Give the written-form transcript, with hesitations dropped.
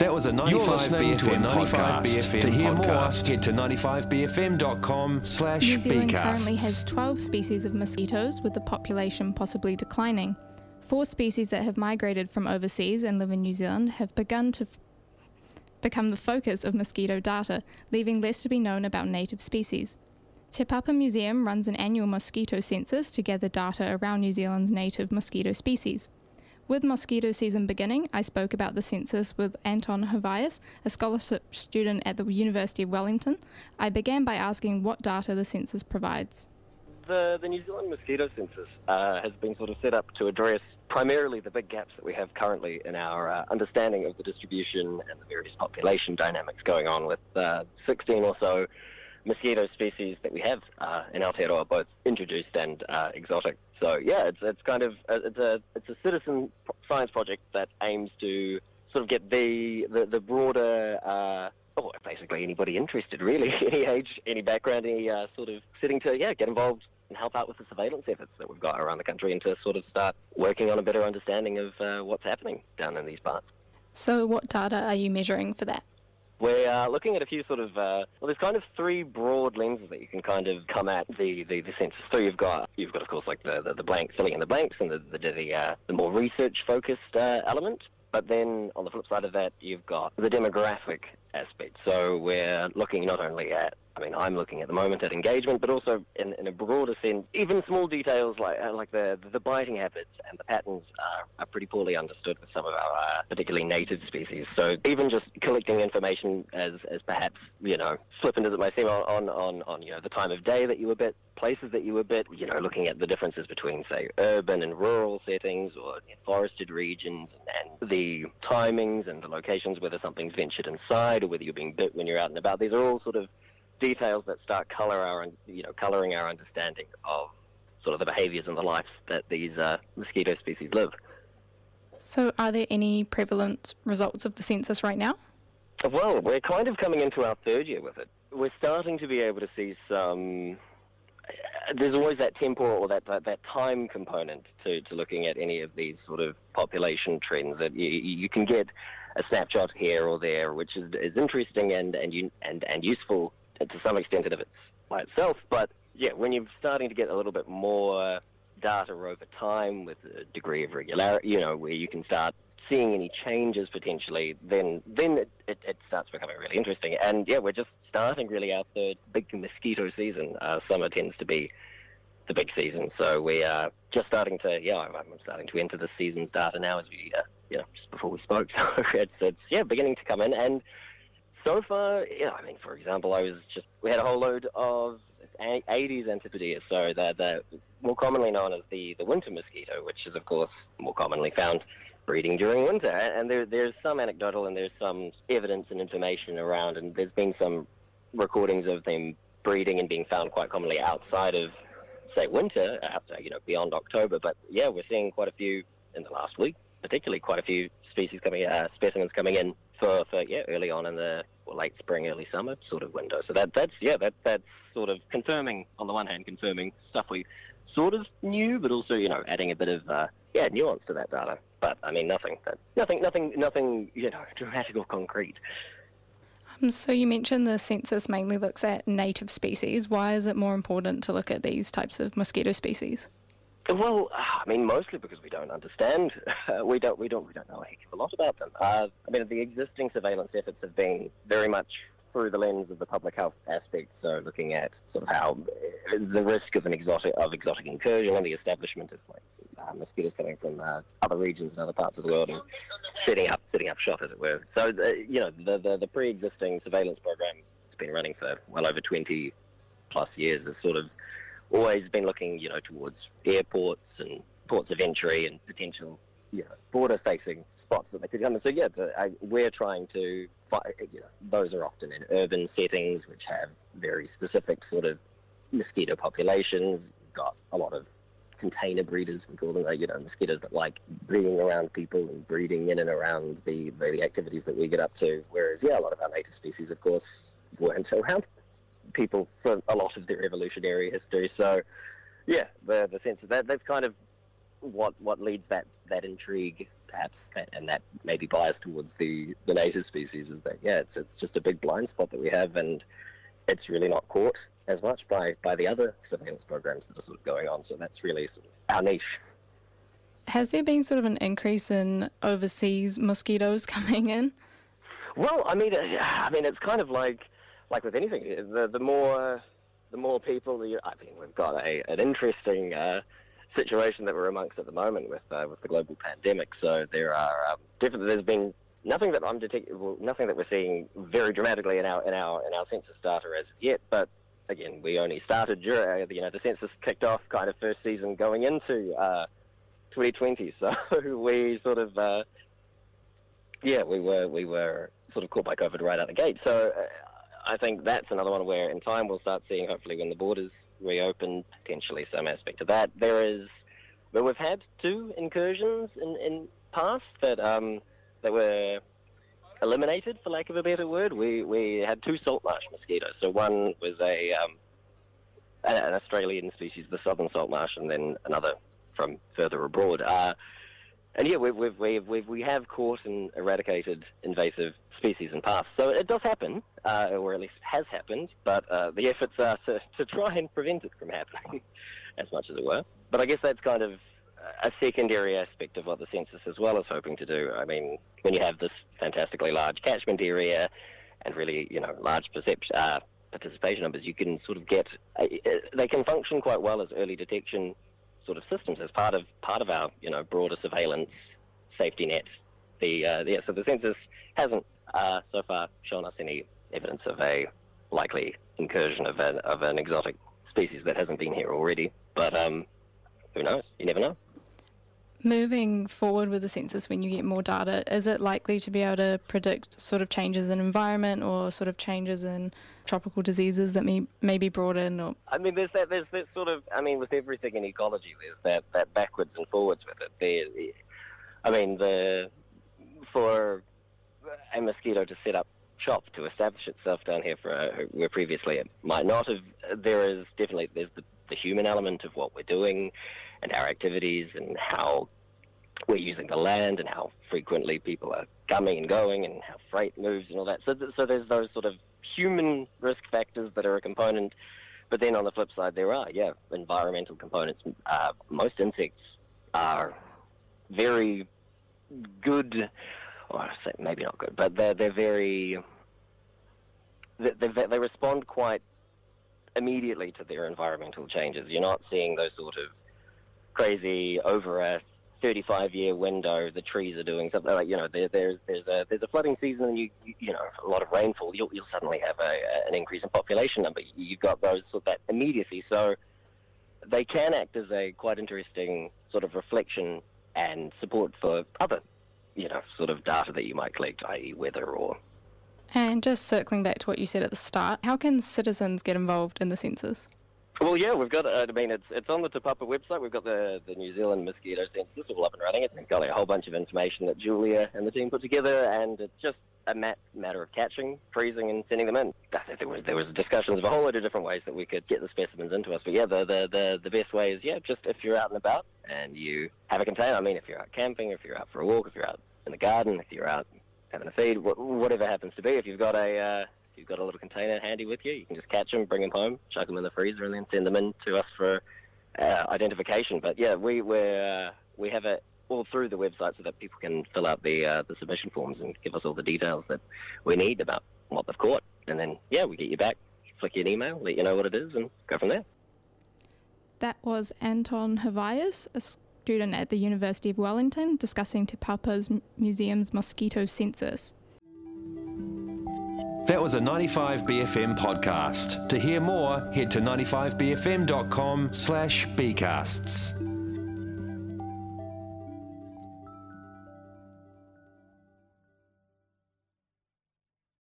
That was a 95BFM podcast. To hear more, head to 95bfm.com/bcast. New Zealand currently has 12 species of mosquitoes, with the population possibly declining. 4 species that have migrated from overseas and live in New Zealand have begun to become the focus of mosquito data, leaving less to be known about native species. Te Papa Museum runs an annual mosquito census to gather data around New Zealand's native mosquito species. With mosquito season beginning, I spoke about the census with Anton Hovias, a scholarship student at the University of Wellington. I began by asking what data the census provides. The New Zealand mosquito census has been sort of set up to address primarily the big gaps that we have currently in our understanding of the distribution and the various population dynamics going on with 16 or so mosquito species that we have in Aotearoa, both introduced and exotic. So yeah, it's kind of it's a citizen science project that aims to sort of get the broader basically anybody interested, really, any age, any background, any sort of setting to get involved and help out with the surveillance efforts that we've got around the country, and to sort of start working on a better understanding of what's happening down in these parts. So what data are you measuring for that? We're looking at a few sort of, there's kind of 3 broad lenses that you can kind of come at the census. So you've got of course like the blank, filling in the blanks, and the more research-focused element. But then on the flip side of that, you've got the demographic aspect. So we're looking not only at, I'm looking at the moment at engagement, but also in a broader sense, even small details like the biting habits and the patterns are pretty poorly understood with some of our particularly native species. So even just collecting information as perhaps, flippant as it may seem on the time of day that you were bit, places that you were bit, looking at the differences between, say, urban and rural settings or forested regions, and the timings and the locations, whether something's ventured inside or whether you're being bit when you're out and about. These are all sort of details that start colouring our understanding of sort of the behaviours and the lives that these mosquito species live. So are there any prevalent results of the census right now? Well, we're kind of coming into our 3rd year with it. We're starting to be able to see some... There's always that temporal or that time component to looking at any of these sort of population trends, that you can get a snapshot here or there, which is interesting and useful to some extent in of by itself. But yeah, when you're starting to get a little bit more data over time with a degree of regularity, where you can start seeing any changes potentially, then it starts becoming really interesting. And yeah, we're just starting really our 3rd big mosquito season. Summer tends to be the big season, so we are just starting to. I'm starting to enter the season's data now as we, just before we spoke. So it's beginning to come in, and so far, for example, we had a whole load of Aedes antipodea, so the more commonly known as the winter mosquito, which is of course more commonly found breeding during winter. And there's some anecdotal and there's some evidence and information around, and there's been some recordings of them breeding and being found quite commonly outside of, say, winter, beyond October. But yeah, we're seeing quite a few in the last week, particularly quite a few specimens coming in for early on in the late spring, early summer sort of window. So that's sort of confirming, on the one hand, confirming stuff we sort of knew, but also adding a bit of nuance to that data. But nothing dramatic or concrete. So you mentioned the census mainly looks at native species. Why is it more important to look at these types of mosquito species? Well, mostly because we don't understand. We don't know a heck of a lot about them. The existing surveillance efforts have been very much through the lens of the public health aspect, so looking at sort of how the risk of exotic incursion and the establishment of mosquitoes coming from other regions and other parts of the world, and setting up shop, as it were. So the pre-existing surveillance program has been running for well over 20 plus years. Has sort of always been looking towards airports and ports of entry and potential border-facing spots that they could come in. So we're trying to those are often in urban settings which have very specific sort of mosquito populations. We've got a lot of container breeders, we call them, mosquitoes that like breeding around people and breeding in and around the activities that we get up to. Whereas, a lot of our native species, of course, weren't around people for a lot of their evolutionary history. So, the sense of that's kind of what leads that intrigue perhaps, and that may be biased towards the native species, is that, it's just a big blind spot that we have, and it's really not caught as much by the other surveillance programs that are sort of going on. So that's really sort of our niche. Has there been sort of an increase in overseas mosquitoes coming in? Well, I mean, it's kind of like with anything. The more people, we've got an interesting situation that we're amongst at the moment with the global pandemic. So there are there's been nothing that nothing that we're seeing very dramatically in our census data as of yet. But again, we only started during the census kicked off kind of first season going into 2020. So we sort of we were sort of caught by COVID right out the gate. So I think that's another one where in time we'll start seeing, hopefully when the borders reopen, potentially some aspect of that. But we've had 2 incursions in past that were eliminated, for lack of a better word. We had 2 salt marsh mosquitoes. So one was an Australian species, the southern salt marsh, and then another from further abroad. And yeah, we have caught and eradicated invasive species in past. So it does happen, or at least has happened, but the efforts are to try and prevent it from happening, as much as it were. But I guess that's kind of a secondary aspect of what the census as well is hoping to do. I mean, when you have this fantastically large catchment area and really, large participation numbers, you can sort of get, they can function quite well as early detection sort of systems as part of our broader surveillance safety net. So the census hasn't so far shown us any evidence of a likely incursion of an exotic species that hasn't been here already. But who knows? You never know. Moving forward with the census, when you get more data, is it likely to be able to predict sort of changes in environment or sort of changes in tropical diseases that may be brought in? Or I mean, there's that sort of, with everything in ecology, there's that backwards and forwards with it. For a mosquito to set up shop to establish itself down here where previously it might not have, there's the human element of what we're doing and our activities and how we're using the land and how frequently people are coming and going and how freight moves and all that. So there's those sort of human risk factors that are a component. But then on the flip side, there are, environmental components. Most insects are very good, or I say maybe not good, but they're very, they respond quite immediately to their environmental changes. You're not seeing those sort of crazy over a 35-year window, the trees are doing something like, there's a flooding season and you a lot of rainfall, you'll suddenly have an increase in population number. You've got those sort of that immediacy. So they can act as a quite interesting sort of reflection and support for other, sort of data that you might collect, i.e. weather or... And just circling back to what you said at the start, how can citizens get involved in the census? Well, we've got, it's on the Te Papa website. We've got the New Zealand mosquito census all up and running. It's got a whole bunch of information that Julia and the team put together, and it's just a matter of catching, freezing, and sending them in. There was discussions of a whole lot of different ways that we could get the specimens into us. But the best way is, just if you're out and about and you have a container. If you're out camping, if you're out for a walk, if you're out in the garden, if you're out having a feed, whatever happens to be, if you've got a little container handy with you, you can just catch them, bring them home, chuck them in the freezer, and then send them in to us for identification. But we have it all through the website so that people can fill out the submission forms and give us all the details that we need about what they've caught. And then, we get you back, flick you an email, let you know what it is, and go from there. That was Anton Havias, a student at the University of Wellington, discussing Te Papa's Museum's mosquito census. That was a 95BFM podcast. To hear more, head to 95BFM.com/bcasts.